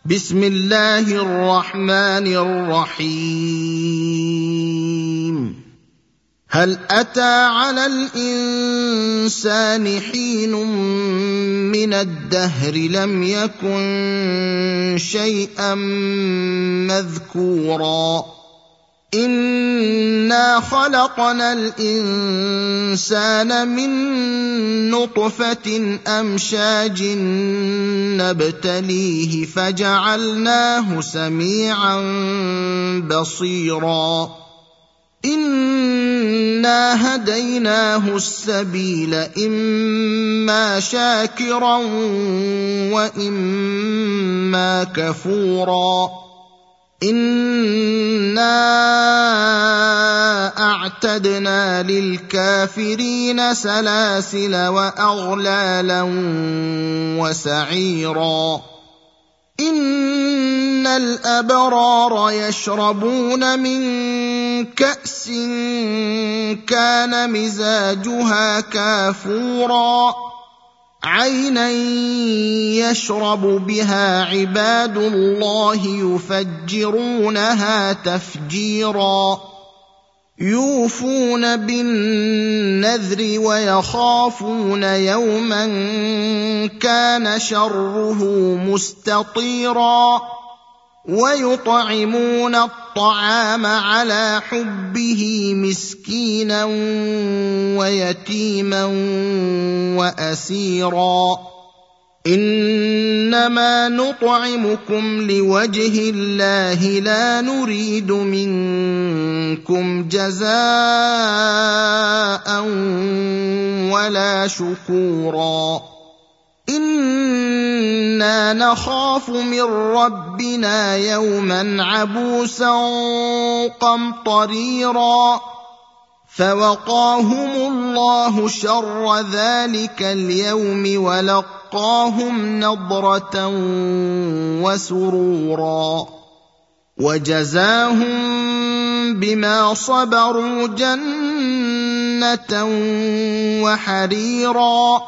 بسم الله الرحمن الرحيم. هل أتى على الإنسان حين من الدهر لم يكن شيئا مذكورا إنا خلقنا الإنسان من نطفة أمشاج نبتليه فجعلناه سميعا بصيرا إنا هديناه السبيل إما شاكرا وإما كفورا إنا أعتدنا للكافرين سلاسل وأغلالا وسعيرا إن الأبرار يشربون من كأس كان مزاجها كافورا عينا يشرب بها عباد الله يفجرونها تفجيرا يوفون بالنذر ويخافون يوما كان شره مستطيرا ويطعمون الطعام على حبه مسكينا ويتيما وأسيرا إنما نطعمكم لوجه الله لا نريد منكم جزاء ولا شكورا إنا نخاف من ربنا يوما عبوسا قمطريرا فوقاهم الله شر ذلك اليوم ولقاهم نضرة وسرورا وجزاهم بما صبروا جنة وحريرا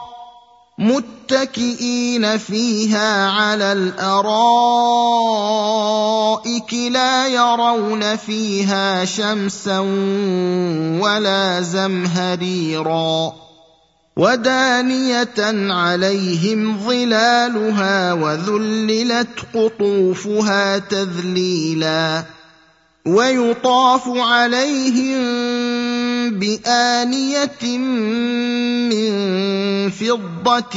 متكئين فيها على الأرائك لا يرون فيها شمسا ولا زمهريرا ودانية عليهم ظلالها وذللت قطوفها تذليلا ويطاف عليهم بآنية من فضة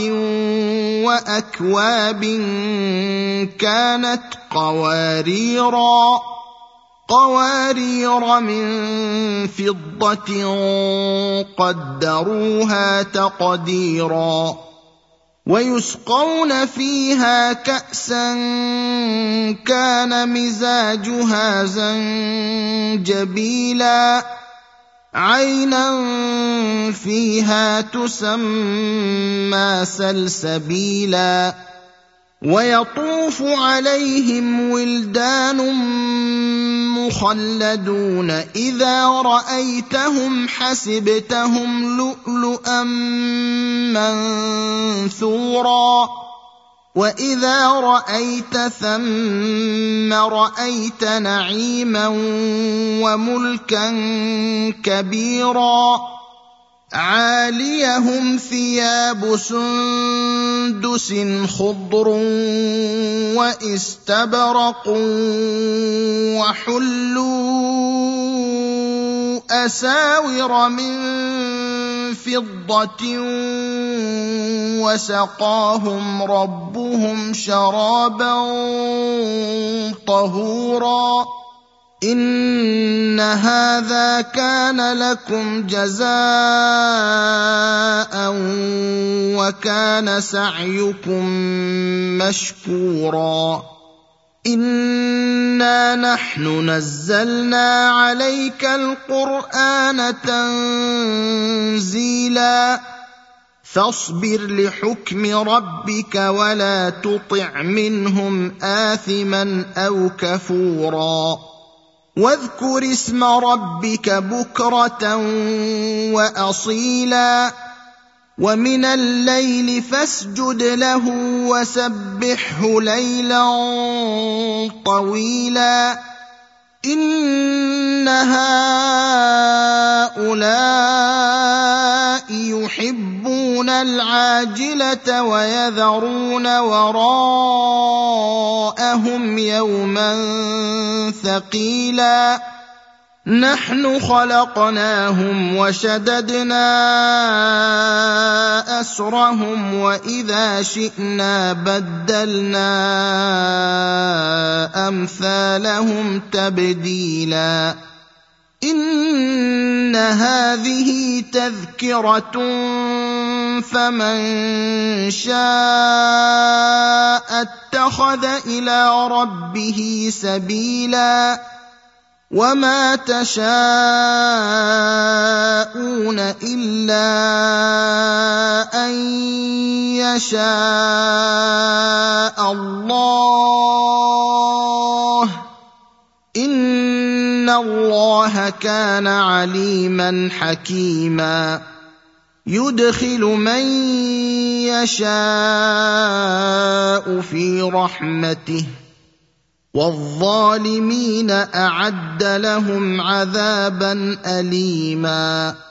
وأكواب كانت قوارير من فضة قدروها تقديرا ويسقون فيها كأسا كان مزاجها زنجبيلا عينا فيها تسمى سلسبيلا ويطوف عليهم ولدان مخلدون إذا رأيتهم حسبتهم لؤلؤا منثورا وإذا رأيت ثم رأيت نعيما وملكا كبيرا عاليهم ثياب سندس خضر واستبرق وحلوا أساور من فضة وسقاهم ربهم شرابا طهورا إن هذا كان لكم جزاء وكان سعيكم مشكورا إنا نحن نزلنا عليك القرآن تنزيلا فاصبر لحكم ربك ولا تطع منهم آثما أو كفورا واذكر اسم ربك بكرة وأصيلا ومن الليل فاسجد له وسبحه ليلا طويلا إن هؤلاء يحبون العاجلة ويذرون وراءهم يوما ثقيلا نحن خلقناهم وشددنا أسرهم وإذا شئنا بدلنا أمثالهم تبديلا إن هذه تذكرة فمن شاء اتخذ إلى ربه سبيلا وما تشاءون إلا أن يشاء الله إن الله كان عليما حكيما يدخل من يشاء في رحمته والظالمين أعد لهم عذابا أليما